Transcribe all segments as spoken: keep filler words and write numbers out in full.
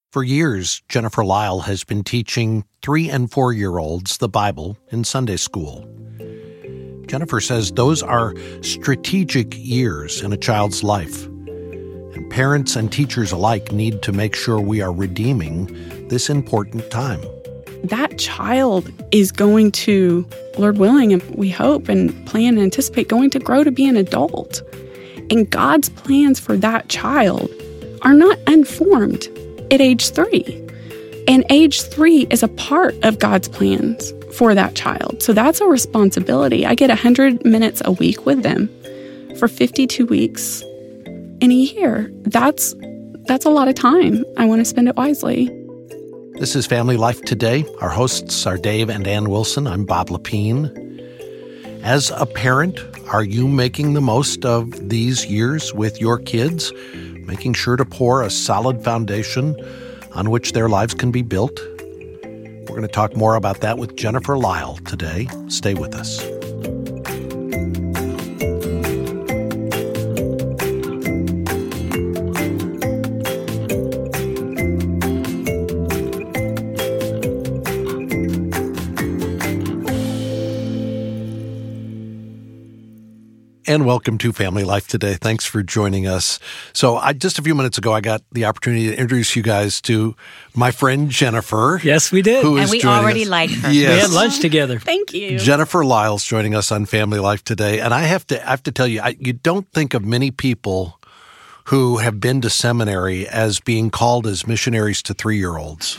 For years, Jennifer Lyle has been teaching three- and four-year-olds the Bible in Sunday school. Jennifer says those are strategic years in a child's life, and parents and teachers alike need to make sure we are redeeming this important time. That child is going to, Lord willing, and we hope and plan and anticipate, going to grow to be an adult. And God's plans for that child are not unformed at age three. And age three is a part of God's plans for that child. So that's a responsibility. I get one hundred minutes a week with them for fifty-two weeks in a year. That's that's a lot of time. I want to spend it wisely. This is Family Life Today. Our hosts are Dave and Ann Wilson. I'm Bob Lepine. As a parent, are you making the most of these years with your kids, making sure to pour a solid foundation on which their lives can be built? We're going to talk more about that with Jennifer Lyle today. Stay with us. And welcome to Family Life Today. Thanks for joining us. So I, just a few minutes ago, I got the opportunity to introduce you guys to my friend Jennifer. Yes, we did. Who and is we joining already us. like her. Yes. We had lunch together. Thank you. Jennifer Lyle's joining us on Family Life Today. And I have to I have to tell you, I, you don't think of many people who have been to seminary as being called as missionaries to three-year-olds.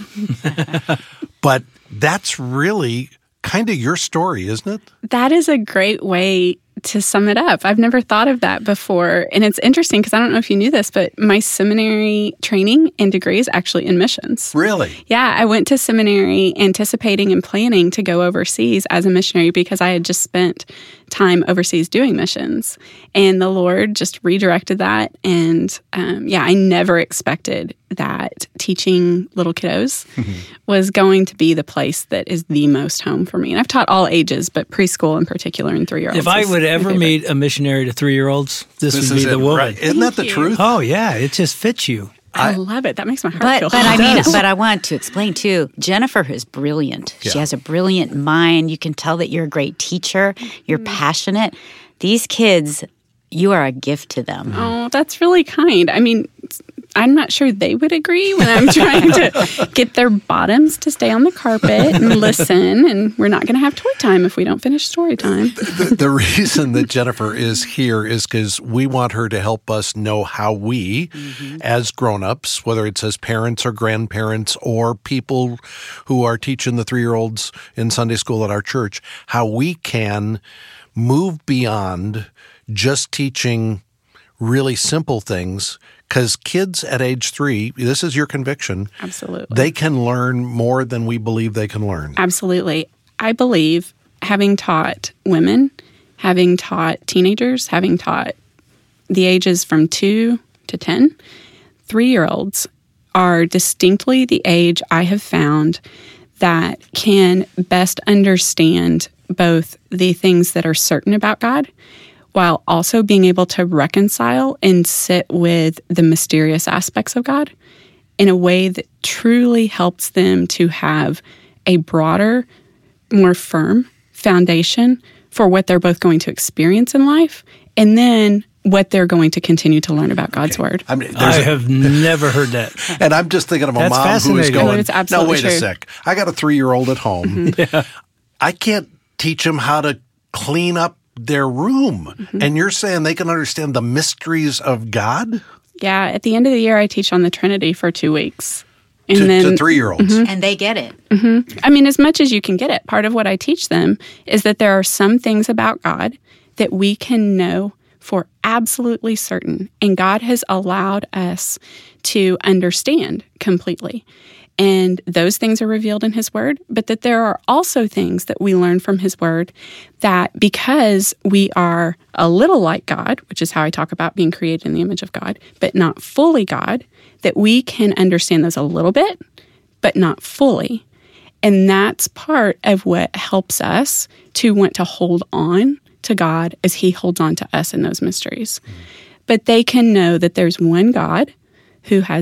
But that's really kind of your story, isn't it? That is a great way to sum it up. I've never thought of that before. And it's interesting because I don't know if you knew this, but my seminary training and degree is actually in missions. Really? Yeah, I went to seminary anticipating and planning to go overseas as a missionary because I had just spent time overseas doing missions. And the Lord just redirected that. And um, yeah, I never expected that teaching little kiddos was going to be the place that is the most home for me. And I've taught all ages, but preschool in particular and three-year-olds. If I would ever meet a missionary to three-year-olds, this, This would is be it, the woman. right? Isn't that the Thank you. truth? Oh, yeah. It just fits you. I, I love it. That makes my heart But feel but I happy. mean, does. but I want to explain too. Jennifer is brilliant. Yeah. She has a brilliant mind. You can tell that you're a great teacher. You're passionate. These kids, you are a gift to them. Oh, that's really kind. I mean, I'm not sure they would agree when I'm trying to get their bottoms to stay on the carpet and listen, and we're not going to have toy time if we don't finish story time. The, the reason that Jennifer is here is because we want her to help us know how we, mm-hmm. as grown-ups, whether it's as parents or grandparents or people who are teaching the three-year-olds in Sunday school at our church, how we can move beyond just teaching really simple things. Because kids at age three, this is your conviction. Absolutely. They can learn more than we believe they can learn. Absolutely. I believe, having taught women, having taught teenagers, having taught the ages from two to ten, three-year-olds are distinctly the age I have found that can best understand both the things that are certain about God while also being able to reconcile and sit with the mysterious aspects of God in a way that truly helps them to have a broader, more firm foundation for what they're both going to experience in life and then what they're going to continue to learn about God's okay. Word. I mean, I a, have never heard that. And I'm just thinking of a That's mom who is fascinating. going, No, it's no, absolutely wait a true. sec. I got a three-year-old at home. Yeah. I can't teach them how to clean up their room. Mm-hmm. And you're saying they can understand the mysteries of God? Yeah, at the end of the year, I teach on the Trinity for two weeks. And To, then, to three-year-olds. And they get it. Mm-hmm. I mean, as much as you can get it, part of what I teach them is that there are some things about God that we can know for absolutely certain. And God has allowed us to understand completely. And those things are revealed in His Word, but that there are also things that we learn from His Word that because we are a little like God, which is how I talk about being created in the image of God, but not fully God, that we can understand those a little bit, but not fully. And that's part of what helps us to want to hold on to God as He holds on to us in those mysteries. Mm. But they can know that there's one God who has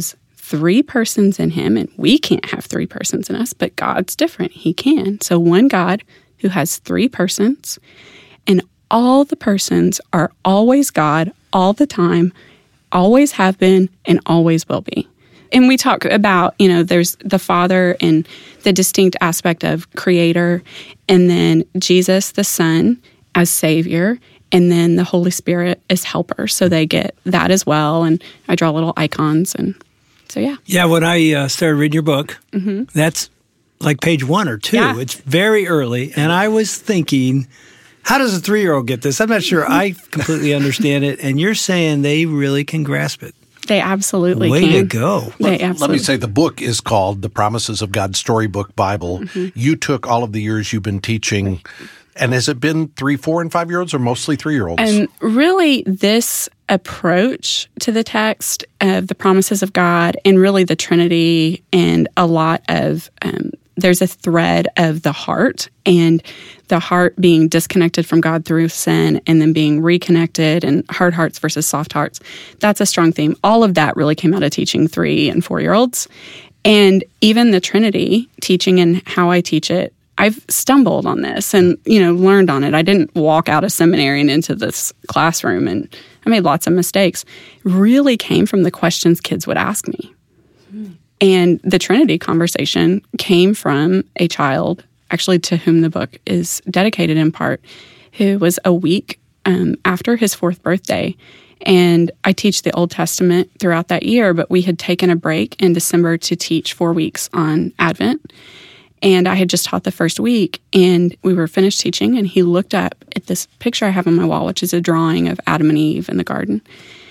three persons in him, and we can't have three persons in us, but God's different. He can. So one God who has three persons, and all the persons are always God all the time, always have been, and always will be. And we talk about, you know, there's the Father and the distinct aspect of Creator, and then Jesus, the Son, as Savior, and then the Holy Spirit as Helper. So they get that as well. And I draw little icons. And so, yeah. Yeah, when I uh, started reading your book, mm-hmm. that's like page one or two. Yeah. It's very early. And I was thinking, how does a three-year-old get this? I'm not sure I completely understand it. And you're saying they really can grasp it. They absolutely Way can. to go. They Let, absolutely. let me say the book is called The Promises of God's Storybook Bible. Mm-hmm. You took all of the years you've been teaching, and has it been three, four, and five-year-olds, or mostly three-year-olds? And really, this approach to the text of the promises of God and really the Trinity, and a lot of um, there's a thread of the heart, and the heart being disconnected from God through sin and then being reconnected, and hard hearts versus soft hearts. That's a strong theme. All of that really came out of teaching three and four-year-olds. And even the Trinity, teaching and how I teach it, I've stumbled on this and, you know, learned on it. I didn't walk out of seminary and into this classroom, and I made lots of mistakes. It really came from the questions kids would ask me. Mm. And the Trinity conversation came from a child, actually to whom the book is dedicated in part, who was a week um, after his fourth birthday. And I teach the Old Testament throughout that year, but we had taken a break in December to teach four weeks on Advent. And I had just taught the first week, and we were finished teaching, and he looked up at this picture I have on my wall, which is a drawing of Adam and Eve in the garden.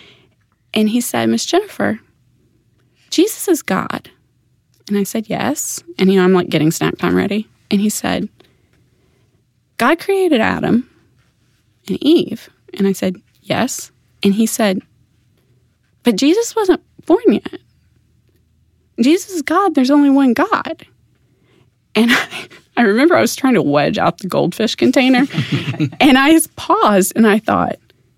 And he said, "Miss Jennifer, Jesus is God." And I said, "Yes." And, you know, I'm like getting snack time ready. And he said, "God created Adam and Eve." And I said, "Yes." And he said, "But Jesus wasn't born yet. Jesus is God. There's only one God." And I, I remember I was trying to wedge out the goldfish container. And I paused and I thought,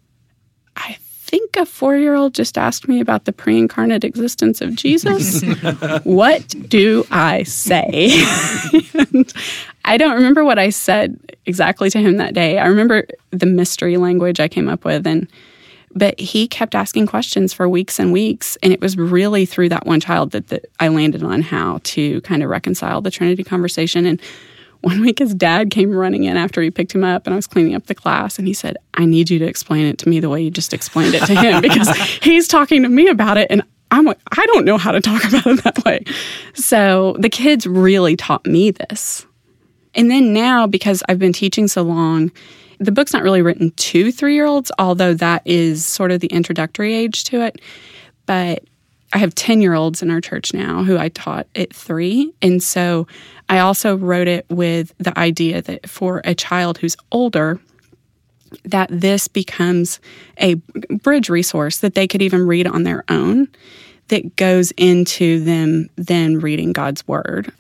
I think a four-year-old just asked me about the pre-incarnate existence of Jesus. What do I say? And I don't remember what I said exactly to him that day. I remember the mystery language I came up with, and but he kept asking questions for weeks and weeks, and it was really through that one child that, that I landed on how to kind of reconcile the Trinity conversation. And one week his dad came running in after he picked him up, and I was cleaning up the class, and he said, "I need you to explain it to me the way you just explained it to him, because he's talking to me about it, and I'm like, I don't know how to talk about it that way." So the kids really taught me this. And then now, because I've been teaching so long, the book's not really written to three-year-olds, although that is sort of the introductory age to it. But I have ten-year-olds in our church now who I taught at three. And so I also wrote it with the idea that for a child who's older, that this becomes a bridge resource that they could even read on their own that goes into them then reading God's Word.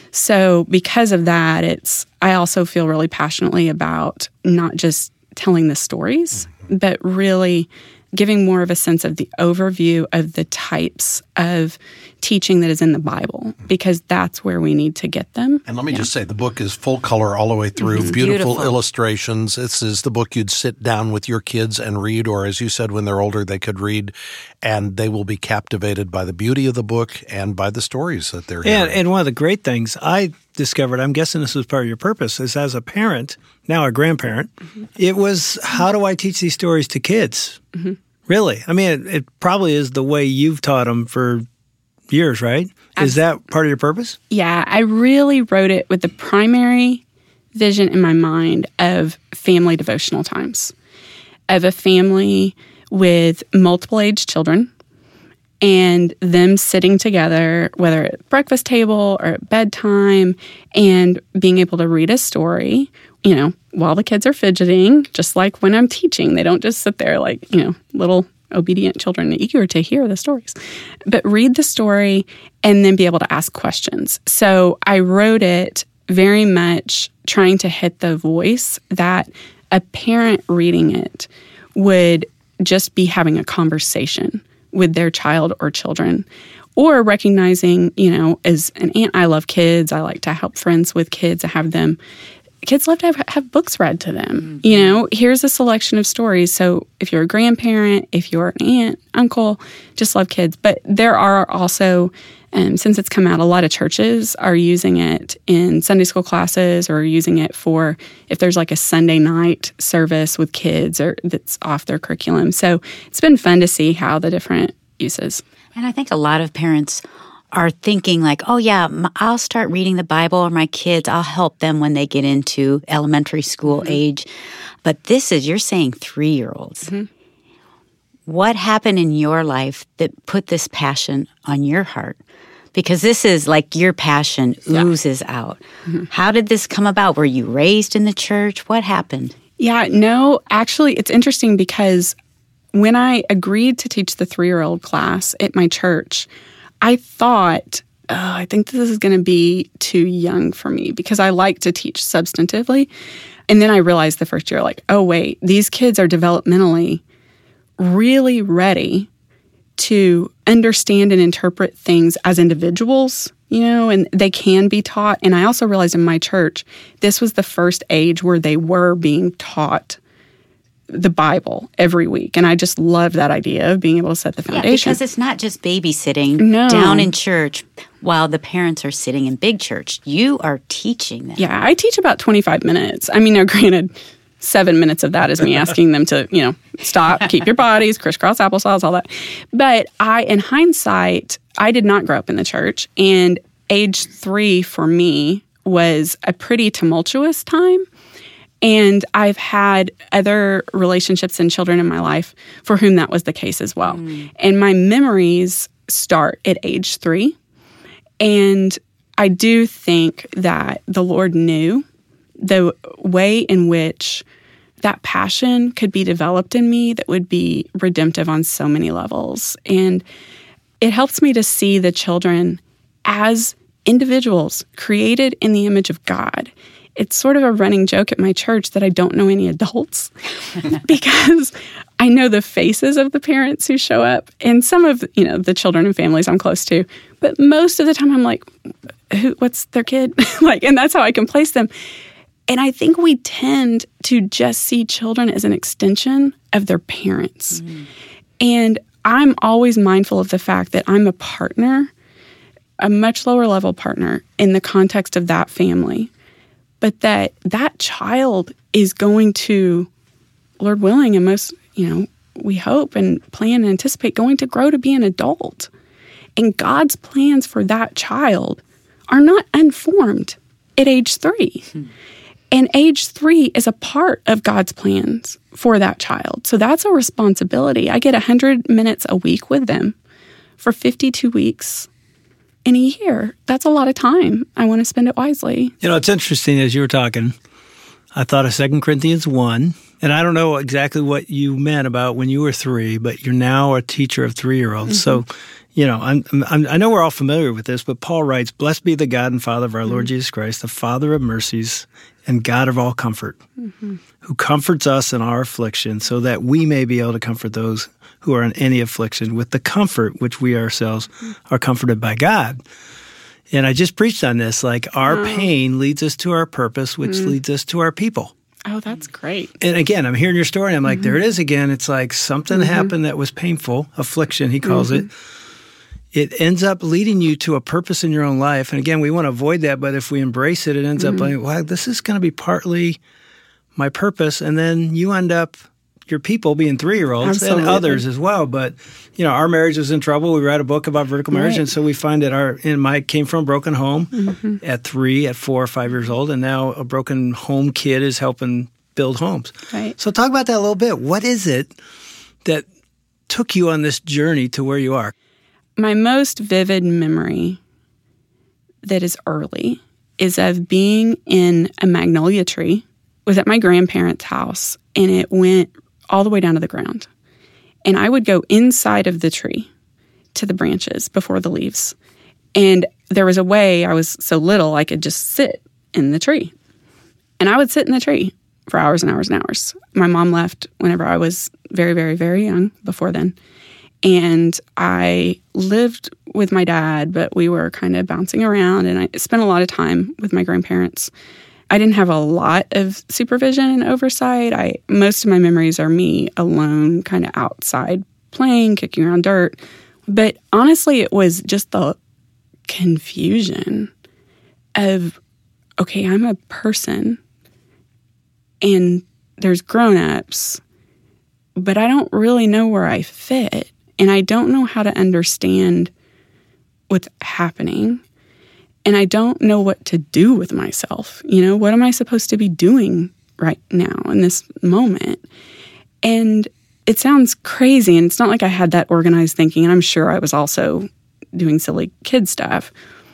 So because of that, it's I also feel really passionately about not just telling the stories, mm-hmm. but really giving more of a sense of the overview of the types of teaching that is in the Bible, because that's where we need to get them. And let me yeah. just say, the book is full color all the way through, mm-hmm. beautiful, beautiful illustrations. This is the book you'd sit down with your kids and read, or as you said, when they're older, they could read, and they will be captivated by the beauty of the book and by the stories that they're hearing. And, and one of the great things I discovered, I'm guessing this was part of your purpose, is as a parent, now a grandparent, mm-hmm. it was, how do I teach these stories to kids? Mm-hmm. Really? I mean, it, it probably is the way you've taught them for years, right? Is that part of your purpose? Yeah, I really wrote it with the primary vision in my mind of family devotional times, of a family with multiple age children and them sitting together, whether at breakfast table or at bedtime, and being able to read a story, you know, while the kids are fidgeting, just like when I'm teaching. They don't just sit there like, you know, little obedient children eager to hear the stories, but read the story and then be able to ask questions. So I wrote it very much trying to hit the voice that a parent reading it would just be having a conversation with their child or children, Or recognizing, you know, as an aunt, I love kids. I like to help friends with kids. I have them. Kids love to have, have books read to them. Mm-hmm. You know, here's a selection of stories. So if you're a grandparent, if you're an aunt, uncle, just love kids. But there are also, um, since it's come out, a lot of churches are using it in Sunday school classes or using it for if there's like a Sunday night service with kids or that's off their curriculum. So it's been fun to see how the different uses. And I think a lot of parents are thinking like, oh, yeah, I'll start reading the Bible, or my kids, I'll help them when they get into elementary school mm-hmm. age. But this is, you're saying three-year-olds. Mm-hmm. What happened in your life that put this passion on your heart? Because this is like your passion oozes yeah. out. Mm-hmm. How did this come about? Were you raised in the church? What happened? Yeah, no, actually, it's interesting because when I agreed to teach the three-year-old class at my church, I thought, oh, I think this is going to be too young for me because I like to teach substantively. And then I realized the first year, like, oh, wait, these kids are developmentally really ready to understand and interpret things as individuals, you know, and they can be taught. And I also realized in my church, this was the first age where they were being taught the Bible every week. And I just love that idea of being able to set the foundation. Yeah, because it's not just babysitting no. down in church while the parents are sitting in big church. You are teaching them. Yeah, I teach about twenty-five minutes. I mean, now granted, seven minutes of that is me asking them to, you know, stop, keep your bodies, crisscross applesauce, all that. But I, in hindsight, I did not grow up in the church. And age three for me was a pretty tumultuous time. And I've had other relationships and children in my life for whom that was the case as well. Mm. And my memories start at age three. And I do think that the Lord knew the way in which that passion could be developed in me that would be redemptive on so many levels. And it helps me to see the children as individuals created in the image of God. It's sort of a running joke at my church that I don't know any adults because I know the faces of the parents who show up and some of, you know, the children and families I'm close to. But most of the time I'm like, who, what's their kid? like, and that's how I can place them. And I think we tend to just see children as an extension of their parents. Mm. And I'm always mindful of the fact that I'm a partner, a much lower level partner in the context of that family. But that that child is going to, Lord willing, and most, you know, we hope and plan and anticipate going to grow to be an adult. And God's plans for that child are not unformed at age three. Hmm. And age three is a part of God's plans for that child. So that's a responsibility. I get one hundred minutes a week with them for fifty-two weeks. In a year, that's a lot of time. I want to spend it wisely. You know, it's interesting as you were talking, I thought of Second Corinthians one, and I don't know exactly what you meant about when you were three, but you're now a teacher of three-year-olds. Mm-hmm. So, you know, I'm, I'm, I know we're all familiar with this, but Paul writes, "Blessed be the God and Father of our mm-hmm. Lord Jesus Christ, the Father of mercies and God of all comfort, mm-hmm. who comforts us in our affliction so that we may be able to comfort those who are in any affliction with the comfort which we ourselves are comforted by God." And I just preached on this, like our oh. pain leads us to our purpose, which mm. leads us to our people. Oh, that's great. And again, I'm hearing your story, and I'm like, mm-hmm. there it is again. It's like something mm-hmm. happened that was painful, affliction, he calls mm-hmm. it. It ends up leading you to a purpose in your own life. And again, we want to avoid that, but if we embrace it, it ends mm-hmm. up like, well, this is going to be partly my purpose. And then you end up your people being three-year-olds Absolutely. And others as well. But, you know, our marriage was in trouble. We read a book about vertical marriage, right. and so we find that our, and Mike came from a broken home mm-hmm. at three, at four or five years old, and now a broken home kid is helping build homes. Right. So talk about that a little bit. What is it that took you on this journey to where you are? My most vivid memory that is early is of being in a magnolia tree. It was at my grandparents' house, and it went all the way down to the ground. And I would go inside of the tree to the branches before the leaves. And there was a way, I was so little, I could just sit in the tree. And I would sit in the tree for hours and hours and hours. My mom left whenever I was very, very, very young, before then. And I lived with my dad, but we were kind of bouncing around, and I spent a lot of time with my grandparents. I didn't have a lot of supervision and oversight. I most of my memories are me alone, kind of outside playing, kicking around dirt. But honestly, it was just the confusion of, okay, I'm a person, and there's grown-ups, but I don't really know where I fit, and I don't know how to understand what's happening. And I don't know what to do with myself. You know, what am I supposed to be doing right now in this moment? And it sounds crazy, and it's not like I had that organized thinking, and I'm sure I was also doing silly kid stuff.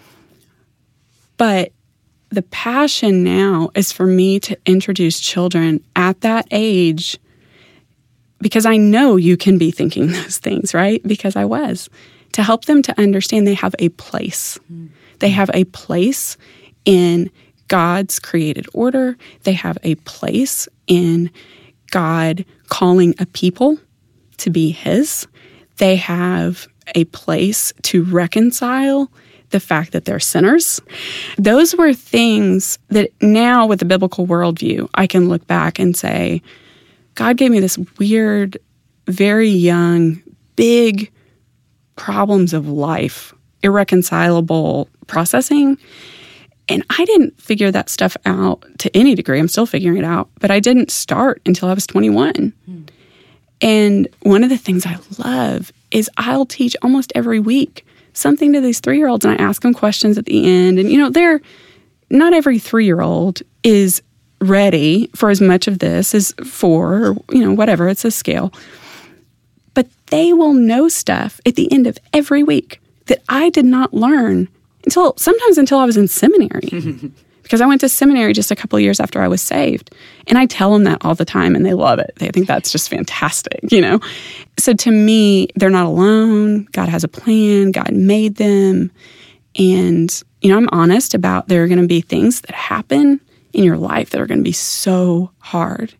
But the passion now is for me to introduce children at that age, because I know you can be thinking those things, right? Because I was. To help them to understand they have a place. Mm. They have a place in God's created order. They have a place in God calling a people to be His. They have a place to reconcile the fact that they're sinners. Those were things that now, with the biblical worldview, I can look back and say, God gave me this weird, very young, big problems of life, irreconcilable processing. And I didn't figure that stuff out to any degree. I'm still figuring it out. But I didn't start until I was twenty-one. Mm. And one of the things I love is I'll teach almost every week something to these three-year-olds, and I ask them questions at the end. And, you know, they're not every three-year-old is ready for as much of this as four, or, you know, whatever. It's a scale. But they will know stuff at the end of every week that I did not learn until sometimes until I was in seminary. Because I went to seminary just a couple of years after I was saved. And I tell them that all the time, and they love it. They think that's just fantastic, you know? So to me, they're not alone. God has a plan. God made them. And, you know, I'm honest about there are going to be things that happen in your life that are going to be so hard.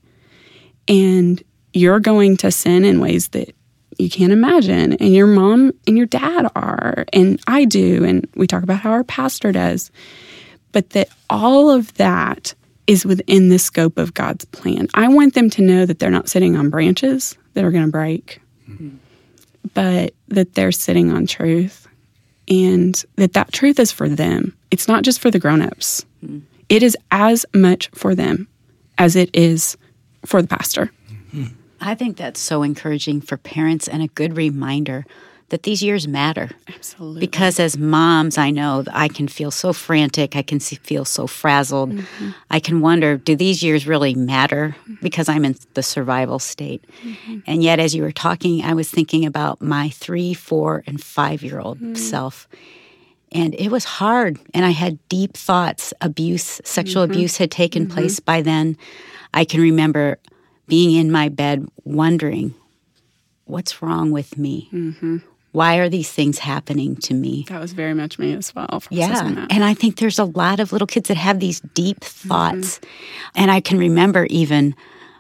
And you're going to sin in ways that you can't imagine. And your mom and your dad are, and I do, and we talk about how our pastor does. But that all of that is within the scope of God's plan. I want them to know that they're not sitting on branches that are going to break, mm-hmm. but that they're sitting on truth, and that that truth is for them. It's not just for the grown-ups. Mm-hmm. It is as much for them as it is for the pastor. Mm-hmm. I think that's so encouraging for parents, and a good reminder that these years matter. Absolutely. Because as moms, I know I can feel so frantic. I can see, feel so frazzled. Mm-hmm. I can wonder, do these years really matter? Because I'm in the survival state. Mm-hmm. And yet, as you were talking, I was thinking about my three, four, and five-year-old mm-hmm. self. And it was hard. And I had deep thoughts. Abuse, sexual mm-hmm. abuse had taken mm-hmm. place by then. I can remember being in my bed wondering, what's wrong with me? Mm-hmm. Why are these things happening to me? That was very much me as well. Yeah, and I think there's a lot of little kids that have these deep thoughts. Mm-hmm. And I can remember even,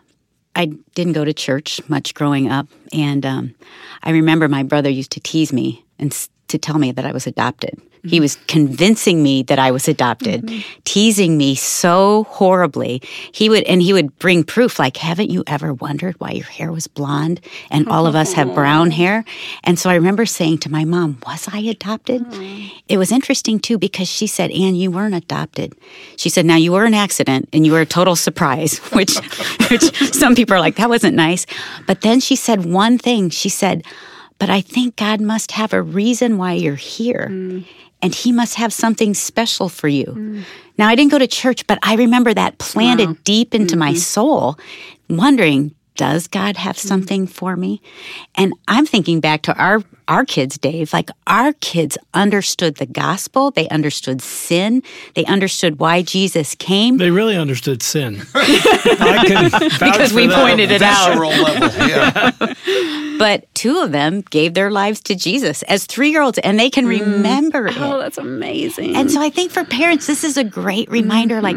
I didn't go to church much growing up. And um, I remember my brother used to tease me and s- to tell me that I was adopted. Mm-hmm. He was convincing me that I was adopted, mm-hmm. teasing me so horribly. He would, and he would bring proof, like, haven't you ever wondered why your hair was blonde and all of us have brown hair? And so I remember saying to my mom, was I adopted? Mm-hmm. It was interesting, too, because she said, Ann, you weren't adopted. She said, now, you were an accident and you were a total surprise, which, which some people are like, that wasn't nice. But then she said one thing. She said, but I think God must have a reason why you're here. Mm. And He must have something special for you. Mm. Now, I didn't go to church, but I remember that planted wow. deep into mm-hmm. my soul, wondering, does God have something mm-hmm. for me? And I'm thinking back to our, our kids, Dave. Like, our kids understood the gospel. They understood sin. They understood why Jesus came. They really understood sin. I can vouch because we for that. pointed it out. Level, yeah. But two of them gave their lives to Jesus as three-year-olds, and they can remember mm. it. Oh, that's amazing. And so I think for parents, this is a great reminder, mm-hmm. like,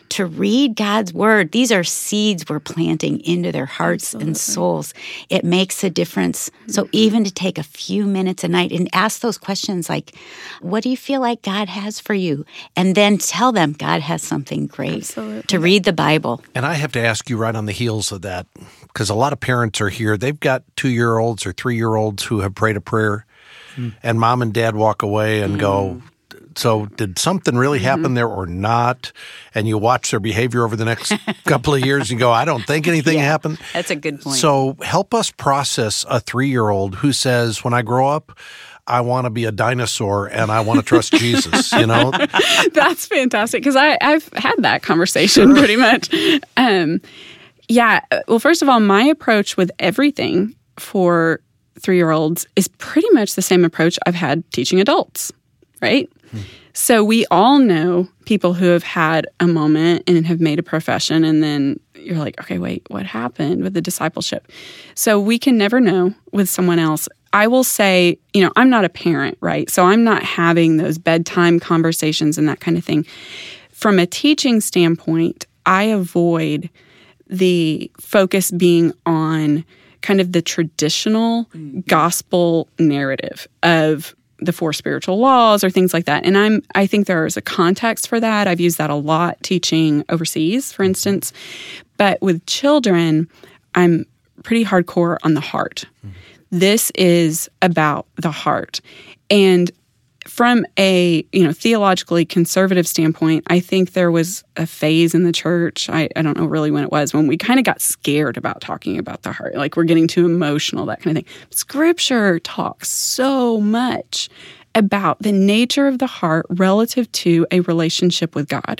to read God's word. These are seeds we're planting into their hearts Absolutely. and souls. It makes a difference. Mm-hmm. So even to take a few minutes a night and ask those questions like, what do you feel like God has for you? And then tell them God has something great. Absolutely. To read the Bible. And I have to ask you right on the heels of that, because a lot of parents are here. They've got two-year-olds or three-year-olds who have prayed a prayer, mm. and mom and dad walk away and mm. go, so did something really happen mm-hmm. there or not? And you watch their behavior over the next couple of years and go, I don't think anything yeah, happened. That's a good point. So help us process a three-year-old who says, when I grow up, I want to be a dinosaur and I want to trust Jesus, you know? That's fantastic, because I've had that conversation sure. pretty much. Um, yeah, well, first of all, my approach with everything for three-year-olds is pretty much the same approach I've had teaching adults, right? Hmm. So we all know people who have had a moment and have made a profession, and then you're like, okay, wait, what happened with the discipleship? So we can never know with someone else. I will say, you know, I'm not a parent, right? So I'm not having those bedtime conversations and that kind of thing. From a teaching standpoint, I avoid the focus being on kind of the traditional mm-hmm. gospel narrative of the four spiritual laws or things like that. And I'm I think there is a context for that. I've used that a lot teaching overseas, for instance. But with children, I'm pretty hardcore on the heart. Mm-hmm. This is about the heart. And from a, you know, theologically conservative standpoint, I think there was a phase in the church, I, I don't know really when it was, when we kind of got scared about talking about the heart. Like we're getting too emotional, that kind of thing. Scripture talks so much about the nature of the heart relative to a relationship with God.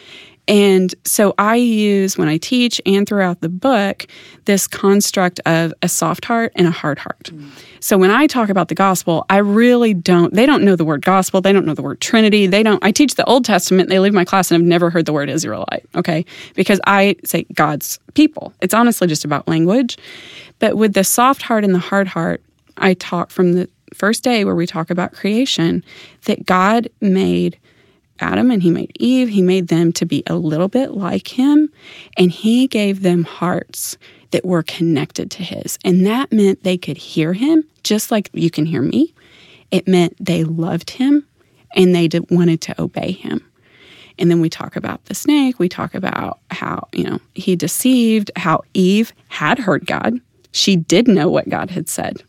And so I use, when I teach and throughout the book, this construct of a soft heart and a hard heart. Mm. So when I talk about the gospel, I really don't, they don't know the word gospel. They don't know the word Trinity. They don't, I teach the Old Testament. They leave my class and have never heard the word Israelite, okay? Because I say God's people. It's honestly just about language. But with the soft heart and the hard heart, I talk from the first day where we talk about creation, that God made Adam and he made Eve, he made them to be a little bit like him, and he gave them hearts that were connected to his. And that meant they could hear him, just like you can hear me. It meant they loved him and they did, wanted to obey him. And then we talk about the snake. We talk about how, you know, he deceived, how Eve had heard God. She did know what God had said,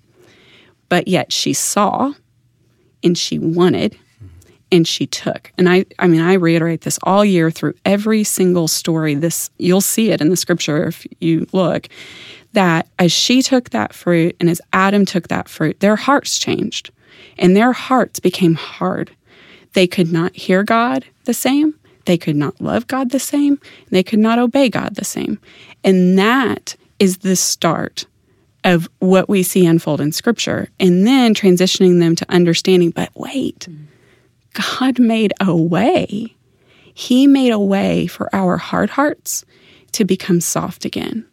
but yet she saw and she wanted and she took. And I I mean, I reiterate this all year through every single story. This, you'll see it in the scripture if you look, that as she took that fruit and as Adam took that fruit, their hearts changed and their hearts became hard. They could not hear God the same. They could not love God the same. They could not obey God the same. And that is the start of what we see unfold in scripture. And then transitioning them to understanding, but wait, mm-hmm. God made a way. He made a way for our hard hearts to become soft again.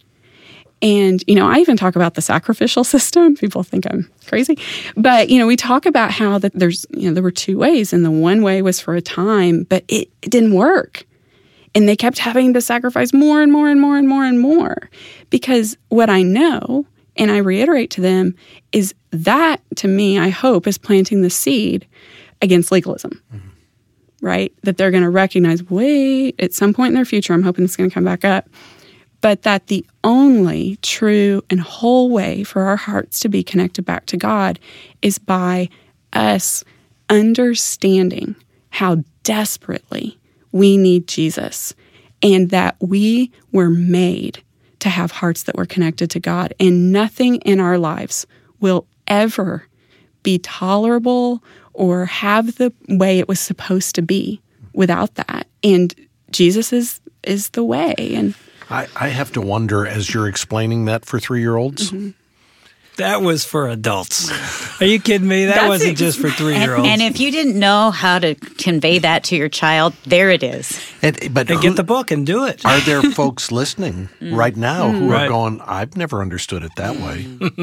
And, you know, I even talk about the sacrificial system. People think I'm crazy. But, you know, we talk about how that there's, you know, there were two ways. And the one way was for a time, but it, it didn't work. And they kept having to sacrifice more and more and more and more and more. Because what I know, and I reiterate to them, is that, to me, I hope, is planting the seed against legalism, mm-hmm. right? That they're going to recognize, wait, at some point in their future, I'm hoping it's going to come back up, but that the only true and whole way for our hearts to be connected back to God is by us understanding how desperately we need Jesus, and that we were made to have hearts that were connected to God, and nothing in our lives will ever be tolerable or have the way it was supposed to be without that. And Jesus is is the way. And I, I have to wonder, as you're explaining that for three-year-olds. Mm-hmm. That was for adults. Are you kidding me? That That's wasn't ex- just for three-year-olds. And, and if you didn't know how to convey that to your child, there it is. And, but and who, get the book and do it. Are there folks listening mm. right now who right. are going, I've never understood it that way?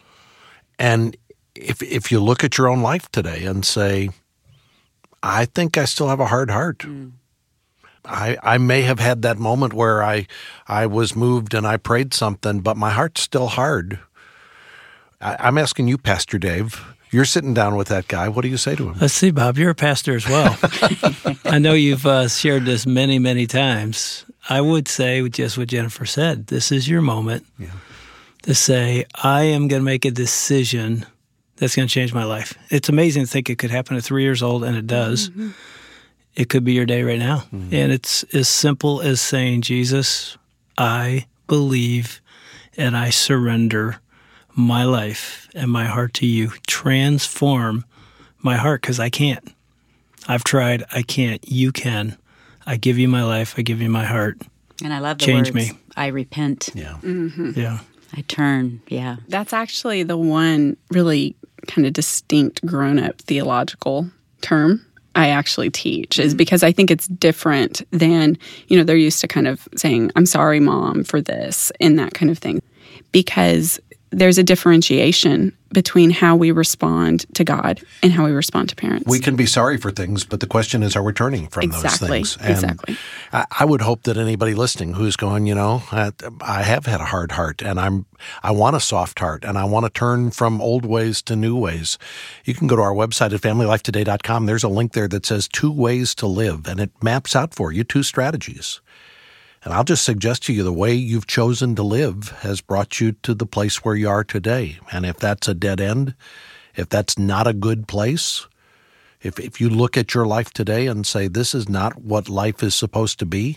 And if if you look at your own life today and say, I think I still have a hard heart. Mm. I, I may have had that moment where I I was moved and I prayed something, but my heart's still hard. I, I'm asking you, Pastor Dave. You're sitting down with that guy. What do you say to him? Let's see, Bob. You're a pastor as well. I know you've uh, shared this many, many times. I would say just what Jennifer said. This is your moment yeah. to say, I am going to make a decision that's going to change my life. It's amazing to think it could happen at three years old, and it does. Mm-hmm. It could be your day right now. Mm-hmm. And it's as simple as saying, Jesus, I believe and I surrender my life and my heart to you. Transform my heart, because I can't. I've tried. I can't. You can. I give you my life. I give you my heart. And I love the Change words. me. I repent. Yeah. Mm-hmm. Yeah. I turn. Yeah. That's actually the one really kind of distinct grown-up theological term I actually teach, is because I think it's different than, you know, they're used to kind of saying, I'm sorry, Mom, for this, and that kind of thing. Because there's a differentiation between how we respond to God and how we respond to parents. We can be sorry for things, but the question is, are we turning from exactly, those things? And exactly. I, I would hope that anybody listening who's going, you know, I, I have had a hard heart, and I'm I want a soft heart, and I want to turn from old ways to new ways. You can go to our website at family life today dot com. There's a link there that says two ways to live, and it maps out for you two strategies. And I'll just suggest to you, the way you've chosen to live has brought you to the place where you are today. And if that's a dead end, if that's not a good place, if if you look at your life today and say, this is not what life is supposed to be,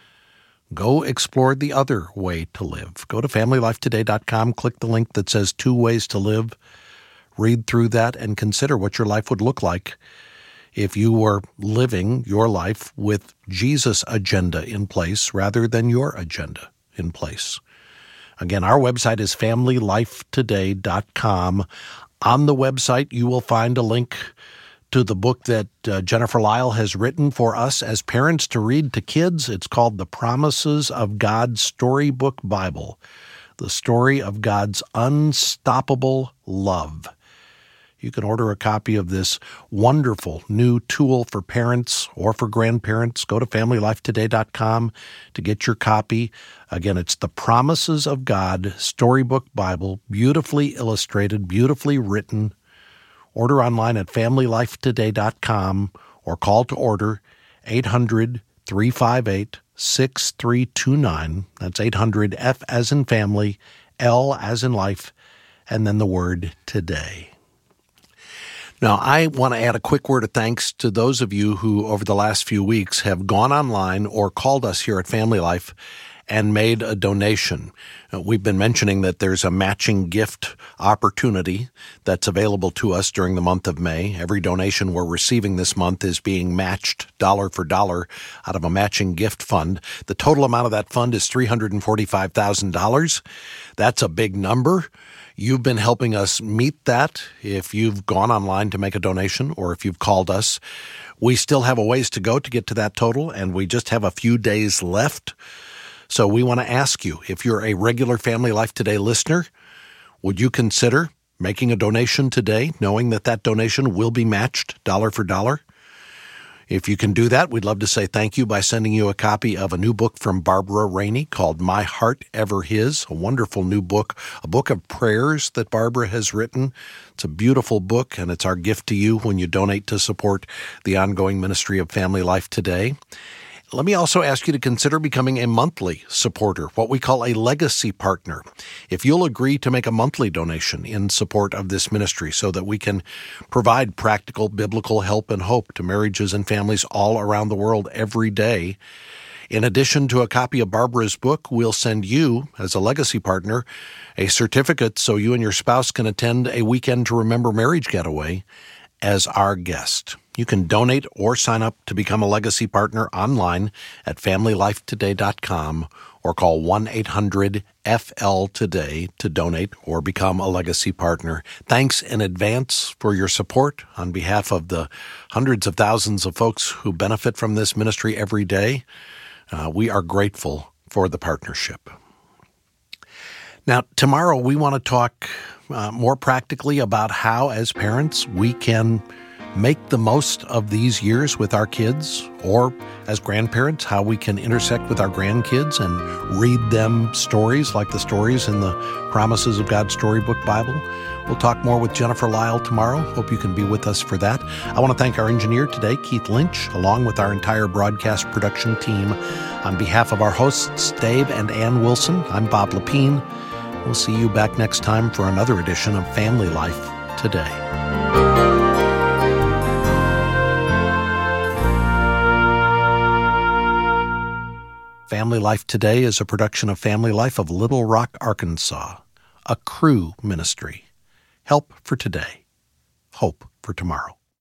go explore the other way to live. Go to family life today dot com, click the link that says two ways to live, read through that, and consider what your life would look like if you were living your life with Jesus' agenda in place rather than your agenda in place. Again, our website is family life today dot com. On the website, you will find a link to the book that uh, Jennifer Lyle has written for us as parents to read to kids. It's called The Promises of God Storybook Bible, the story of God's unstoppable love. You can order a copy of this wonderful new tool for parents or for grandparents. Go to family life today dot com to get your copy. Again, it's The Promises of God Storybook Bible, beautifully illustrated, beautifully written. Order online at family life today dot com or call to order eight hundred, three five eight, six three two nine. That's eight hundred, F as in family, L as in life, and then the word today. Now, I want to add a quick word of thanks to those of you who, over the last few weeks, have gone online or called us here at Family Life and made a donation. Uh, we've been mentioning that there's a matching gift opportunity that's available to us during the month of May. Every donation we're receiving this month is being matched dollar for dollar out of a matching gift fund. The total amount of that fund is three hundred forty-five thousand dollars. That's a big number. You've been helping us meet that if you've gone online to make a donation or if you've called us. We still have a ways to go to get to that total, and we just have a few days left. So we want to ask you, if you're a regular Family Life Today listener, would you consider making a donation today, knowing that that donation will be matched dollar for dollar? If you can do that, we'd love to say thank you by sending you a copy of a new book from Barbara Rainey called My Heart Ever His, a wonderful new book, a book of prayers that Barbara has written. It's a beautiful book, and it's our gift to you when you donate to support the ongoing ministry of Family Life Today. Let me also ask you to consider becoming a monthly supporter, what we call a legacy partner. If you'll agree to make a monthly donation in support of this ministry so that we can provide practical biblical help and hope to marriages and families all around the world every day, in addition to a copy of Barbara's book, we'll send you, as a legacy partner, a certificate so you and your spouse can attend a Weekend to Remember marriage getaway as our guest. You can donate or sign up to become a legacy partner online at family life today dot com or call one eight hundred F L today to donate or become a legacy partner. Thanks in advance for your support on behalf of the hundreds of thousands of folks who benefit from this ministry every day. Uh, we are grateful for the partnership. Now, tomorrow we want to talk uh, more practically about how, as parents, we can make the most of these years with our kids, or as grandparents, how we can intersect with our grandkids and read them stories like the stories in the Promises of God Storybook Bible. We'll talk more with Jennifer Lisle tomorrow. Hope you can be with us for that. I want to thank our engineer today, Keith Lynch, along with our entire broadcast production team. On behalf of our hosts, Dave and Ann Wilson, I'm Bob Lepine. We'll see you back next time for another edition of Family Life Today. Family Life Today is a production of Family Life of Little Rock, Arkansas, a Cru ministry. Help for today, hope for tomorrow.